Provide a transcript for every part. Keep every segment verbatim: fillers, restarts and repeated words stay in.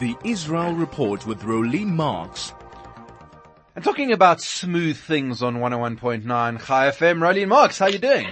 The Israel Report with Rolene Marks. And talking about smooth things on one oh one point nine Chai F M, Rolene Marks, how are you doing?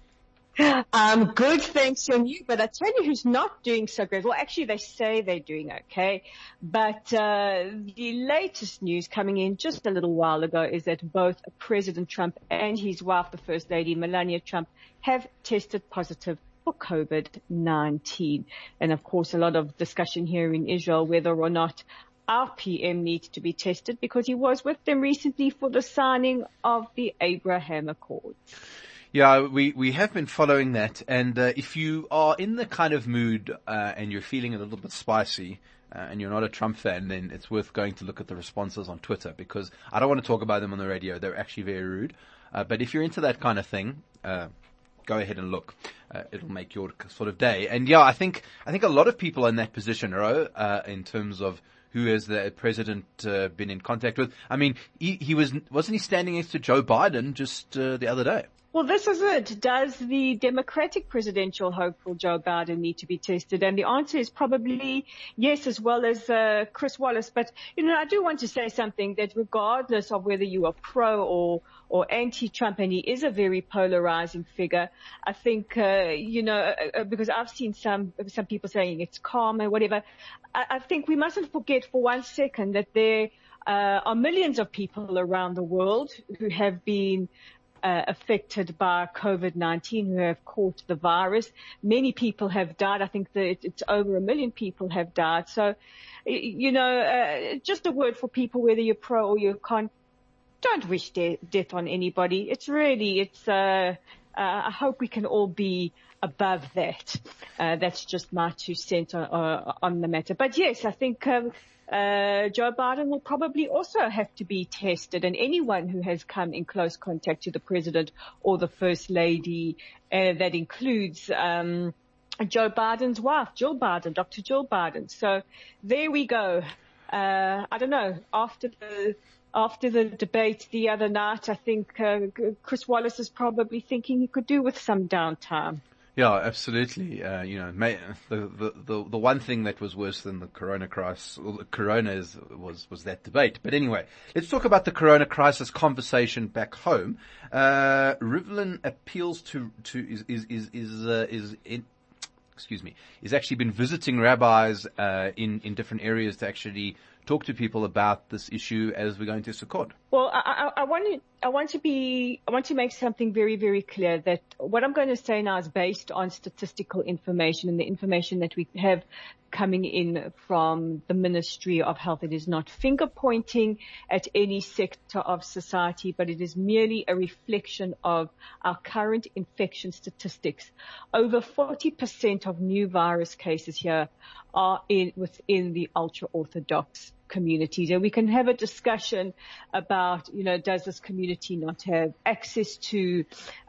Um, good, thanks, and you. But I tell you who's not doing so great. Well, actually, they say they're doing okay. But uh, the latest news coming in just a little while ago is that both President Trump and his wife, the First Lady, Melania Trump, have tested positive for COVID nineteen. And, of course, a lot of discussion here in Israel whether or not our P M needs to be tested because he was with them recently for the signing of the Abraham Accords. Yeah, we, we have been following that, and uh, if you are in the kind of mood uh, and you're feeling a little bit spicy uh, and you're not a Trump fan, then it's worth going to look at the responses on Twitter, because I don't want to talk about them on the radio. They're actually very rude. Uh, but if you're into that kind of thing, uh, go ahead and look. Uh, it'll make your sort of day. And yeah, I think I think a lot of people are in that position, Ro, uh, in terms of who has the president uh, been in contact with. I mean, he, he was wasn't he standing next to Joe Biden just uh, the other day? Well, this is it. Does the Democratic presidential hopeful Joe Biden need to be tested? And the answer is probably yes, as well as uh, Chris Wallace. But, you know, I do want to say something that regardless of whether you are pro or or anti-Trump, and he is a very polarizing figure, I think, uh, you know, uh, because I've seen some some people saying it's calm and whatever. I, I think we mustn't forget for one second that there uh, are millions of people around the world who have been Uh, affected by COVID nineteen, who have caught the virus. Many people have died. I think that it's over a million people have died. So, you know, uh, just a word for people, whether you're pro or you're con, don't wish de- death on anybody. It's really, it's, uh, uh, I hope we can all be above that. Uh, that's just my two cents on, uh, on the matter. But yes, I think, um, Uh, Joe Biden will probably also have to be tested, and anyone who has come in close contact to the president or the first lady, uh, that includes, um, Joe Biden's wife, Jill Biden, Doctor Jill Biden. So there we go. Uh, I don't know. After the, after the debate the other night, I think, uh, Chris Wallace is probably thinking he could do with some downtime. Yeah, absolutely. Uh, you know, may, the, the, the, the one thing that was worse than the corona crisis, well, the corona is, was, was that debate. But anyway, let's talk about the corona crisis conversation back home. Uh, Rivlin appeals to, to, is, is, is, is, uh, is in, excuse me, is actually been visiting rabbis, uh, in, in different areas to actually talk to people about this issue as we're going to Sukkot. Well, I, I, I want to, I want to be, I want to make something very, very clear that what I'm going to say now is based on statistical information and the information that we have coming in from the Ministry of Health. It is not finger pointing at any sector of society, but it is merely a reflection of our current infection statistics. Over forty percent of new virus cases here are in, within the ultra-Orthodox communities. And we can have a discussion about, you know, does this community not have access to,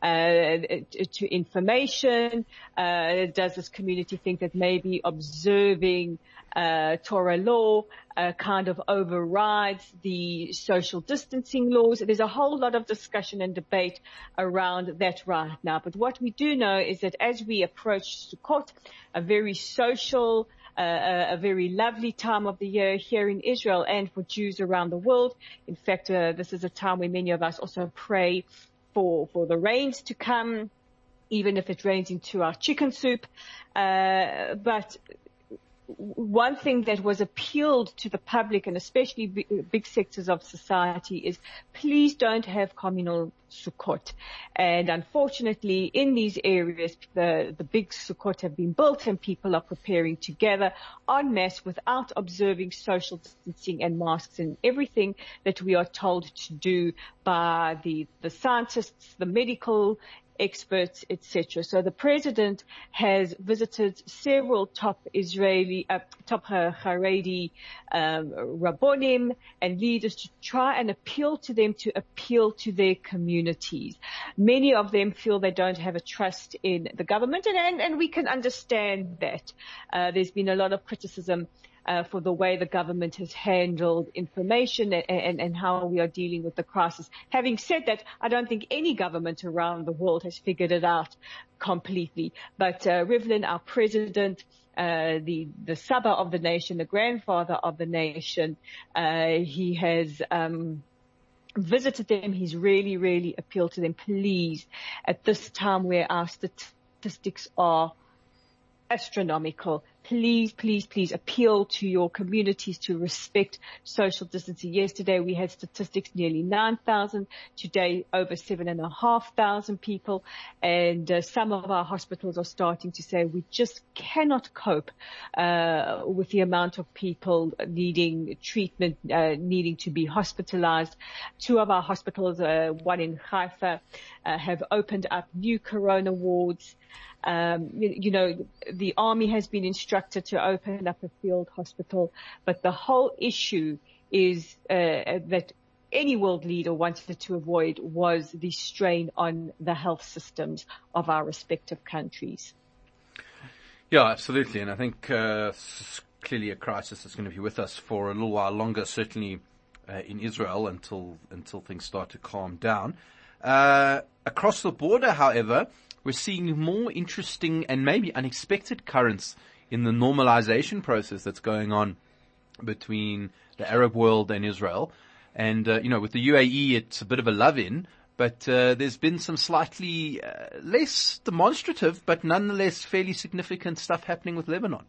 uh, to information? Uh, does this community think that maybe observing, uh, Torah law, uh, kind of overrides the social distancing laws? There's a whole lot of discussion and debate around that right now. But what we do know is that as we approach Sukkot, a very social, Uh, a very lovely time of the year here in Israel and for Jews around the world. In fact, uh, this is a time where many of us also pray for, for the rains to come, even if it rains into our chicken soup. Uh, but one thing that was appealed to the public and especially big, big sectors of society is please don't have communal Sukkot. And unfortunately, in these areas, the, the big Sukkot have been built and people are preparing together en masse without observing social distancing and masks and everything that we are told to do by the, the scientists, the medical experts, et cetera. So the president has visited several top Israeli, uh, top Haredi um, rabbonim and leaders to try and appeal to them to appeal to their communities. Many of them feel they don't have a trust in the government, and and, and we can understand that. Uh, there's been a lot of criticism Uh, for the way the government has handled information and, and, and how we are dealing with the crisis. Having said that, I don't think any government around the world has figured it out completely. But uh, Rivlin, our president, uh, the, the Saba of the nation, the grandfather of the nation. Uh, he has, um, visited them. He's really, really appealed to them. Please, at this time where our statistics are astronomical, please, please, please appeal to your communities to respect social distancing. Yesterday we had statistics nearly nine thousand. Today over seven and a half thousand people. And uh, some of our hospitals are starting to say we just cannot cope uh, with the amount of people needing treatment, uh, needing to be hospitalized. Two of our hospitals, uh, one in Haifa, uh, have opened up new corona wards. Um, you, you know, the army has been instructed to open up a field hospital, but the whole issue is uh, that any world leader wanted to avoid was the strain on the health systems of our respective countries. Yeah, absolutely. And I think uh, clearly a crisis that's going to be with us for a little while longer, certainly uh, in Israel until until things start to calm down. Uh, across the border, however, we're seeing more interesting and maybe unexpected currents in the normalization process that's going on between the Arab world and Israel. And, uh, you know, with the U A E, it's a bit of a love-in, but uh, there's been some slightly uh, less demonstrative, but nonetheless fairly significant stuff happening with Lebanon.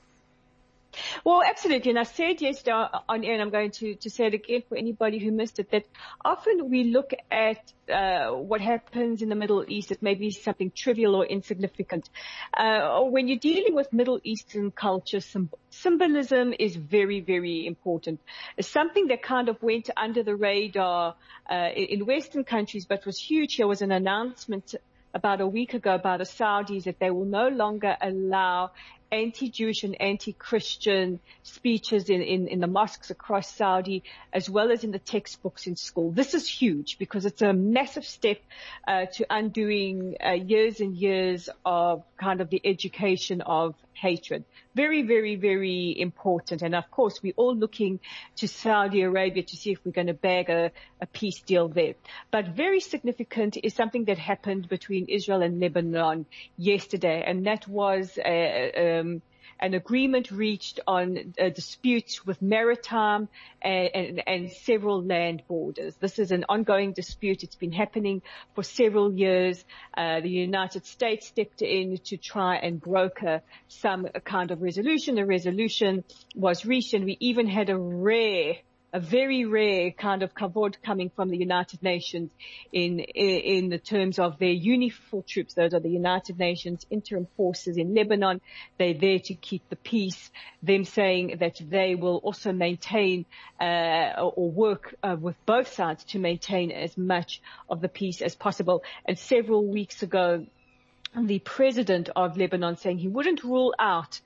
Well, absolutely. And I said yesterday on air, and I'm going to, to say it again for anybody who missed it, that often we look at uh, what happens in the Middle East as maybe something trivial or insignificant. Uh, when you're dealing with Middle Eastern culture, some symbolism is very, very important. It's something that kind of went under the radar uh, in Western countries, but was huge. There was an announcement about a week ago by the Saudis that they will no longer allow anti-Jewish and anti-Christian speeches in, in, in the mosques across Saudi, as well as in the textbooks in school. This is huge because it's a massive step uh, to undoing uh, years and years of kind of the education of hatred. Very, very, very important. And of course, we're all looking to Saudi Arabia to see if we're going to bag a, a peace deal there. But very significant is something that happened between Israel and Lebanon yesterday, and that was a, um, an agreement reached on uh, disputes with maritime and, and, and several land borders. This is an ongoing dispute. It's been happening for several years. Uh, the United States stepped in to try and broker some kind of resolution. A resolution was reached, and we even had a rare a very rare kind of kavod coming from the United Nations in, in, in the terms of their UNIFIL troops. Those are the United Nations interim forces in Lebanon. They're there to keep the peace. Them saying that they will also maintain, uh, or work uh, with both sides to maintain as much of the peace as possible. And several weeks ago, the president of Lebanon saying he wouldn't rule out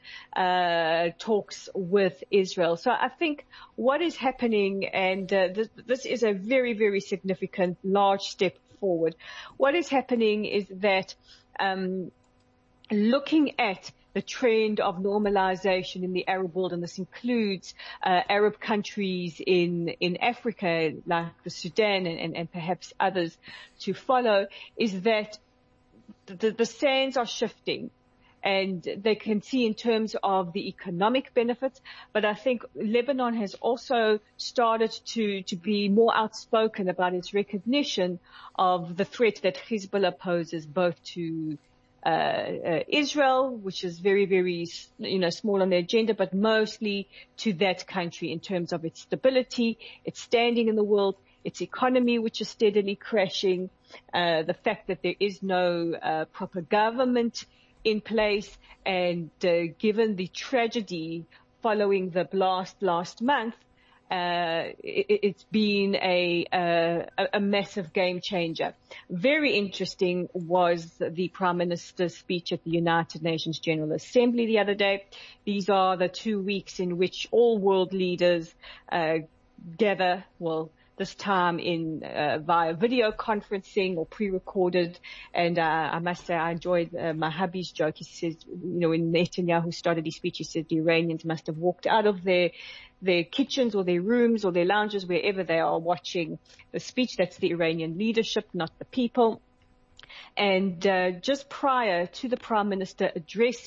uh talks with Israel. So I think what is happening, and uh, this, this is a very, very significant, large step forward. What is happening is that um looking at the trend of normalization in the Arab world, and this includes uh, Arab countries in in Africa like the Sudan and, and, and perhaps others to follow, is that The, the sands are shifting, and they can see in terms of the economic benefits. But I think Lebanon has also started to, to be more outspoken about its recognition of the threat that Hezbollah poses both to uh, uh, Israel, which is very, very, you know, small on the agenda, but mostly to that country in terms of its stability, its standing in the world, its economy, which is steadily crashing, uh, the fact that there is no uh, proper government in place, and uh, given the tragedy following the blast last month, uh, it, it's been a, a, a massive game changer. Very interesting was the Prime Minister's speech at the United Nations General Assembly the other day. These are the two weeks in which all world leaders uh, gather, well, this time in uh, via video conferencing or pre-recorded. And uh, I must say I enjoyed uh, Mahabi's joke. He says, you know, when Netanyahu started his speech, he said the Iranians must have walked out of their their kitchens or their rooms or their lounges, wherever they are, watching the speech. That's the Iranian leadership, not the people. And uh, just prior to the Prime Minister addressing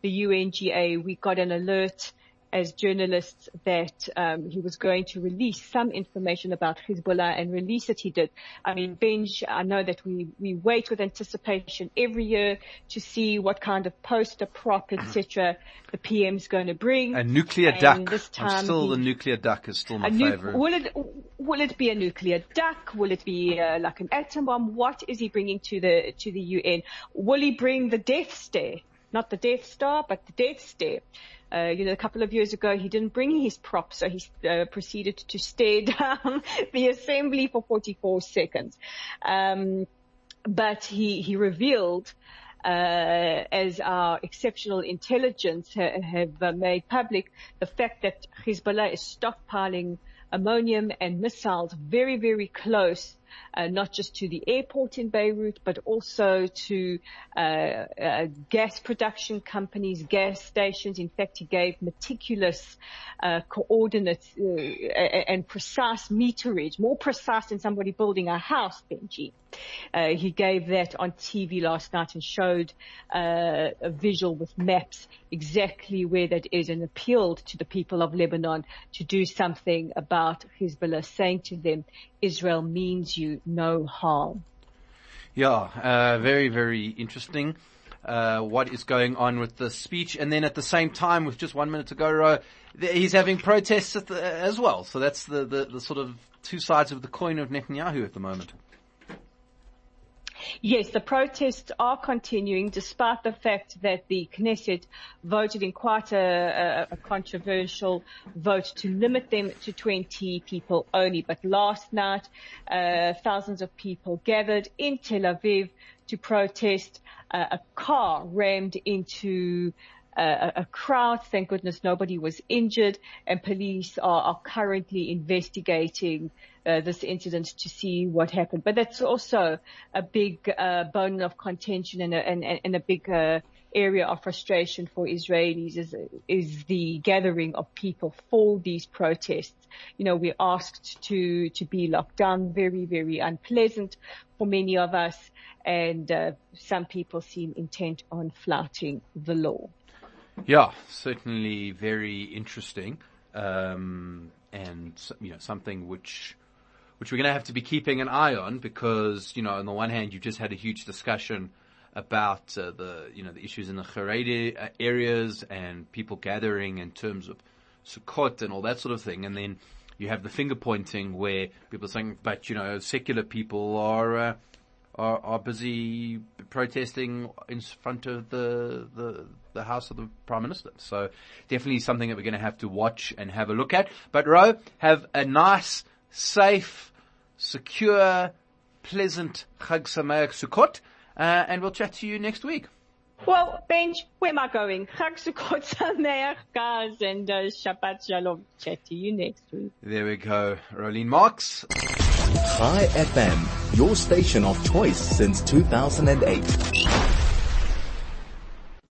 the U N G A, we got an alert as journalists that um, he was going to release some information about Hezbollah, and release it he did. I mean, Benj, I know that we, we wait with anticipation every year to see what kind of poster, prop, et cetera the P M's going to bring. A nuclear and duck. This time I'm still, he, the nuclear duck is still my nu- favorite. Will it, will it be a nuclear duck? Will it be uh, like an atom bomb? What is he bringing to the, to the U N? Will he bring the Death Stare? Not the Death Star, but the Death Stare. Uh, you know, a couple of years ago, he didn't bring his prop, so he uh, proceeded to stare down the assembly for forty-four seconds. Um, but he, he revealed, uh, as our exceptional intelligence ha- have uh, made public, the fact that Hezbollah is stockpiling ammonium and missiles very, very close, uh, not just to the airport in Beirut, but also to uh, uh, gas production companies, gas stations. In fact, he gave meticulous uh, coordinates uh, and precise meterage, more precise than somebody building a house, Benji. Uh, he gave that on T V last night and showed uh, a visual with maps exactly where that is, and appealed to the people of Lebanon to do something about Hezbollah, saying to them, Israel means you no harm. Yeah, uh, very, very interesting. Uh, what is going on with the speech. And then at the same time, with just one minute to go, uh, he's having protests at the, as well. So that's the, the, the sort of two sides of the coin of Netanyahu at the moment. Yes, the protests are continuing despite the fact that the Knesset voted in quite a, a, a controversial vote to limit them to twenty people only. But last night, uh, thousands of people gathered in Tel Aviv to protest. Uh, a car rammed into Uh, a crowd. Thank goodness nobody was injured, and police are, are currently investigating uh, this incident to see what happened. But that's also a big uh, bone of contention and a, and, and a big uh, area of frustration for Israelis is, is the gathering of people for these protests. You know, we're asked to, to be locked down, very, very unpleasant for many of us, and uh, some people seem intent on flouting the law. Yeah, certainly very interesting, um, and you know something which which we're going to have to be keeping an eye on, because you know on the one hand you just had a huge discussion about uh, the you know the issues in the Haredi areas and people gathering in terms of Sukkot and all that sort of thing, and then you have the finger pointing where people are saying, but you know secular people are. Uh, Are, are busy protesting in front of the, the the house of the Prime Minister. So definitely something that we're going to have to watch and have a look at. But Ro, have a nice, safe, secure, pleasant Chag Sameach Sukkot, uh, and we'll chat to you next week. Well, Benj, where am I going? Chag Sukkot Sameach, guys, and uh, Shabbat Shalom. Chat to you next week. There we go. Rolene Marks. Chai F M, your station of choice since two thousand eight.